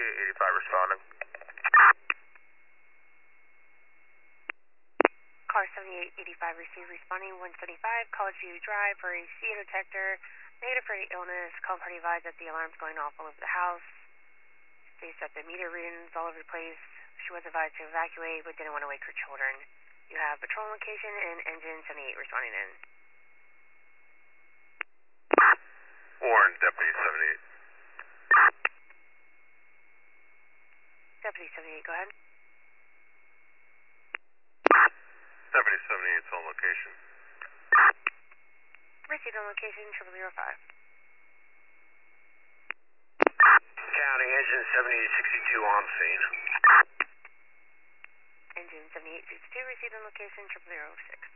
7885 responding. Car 7885 received responding 175, College View Drive for a CO detector, negative for any illness, call party advised that the alarm's going off all over the house. States that the meter readings all over the place. She was advised to evacuate but didn't want to wake her children. You have patrol location and engine 78 responding in. Warren, Deputy 78. Deputy 78, go ahead. Deputy 78's on location. Received on location 0005. County, engine 7862 on scene. Engine 7862 received on location 0006.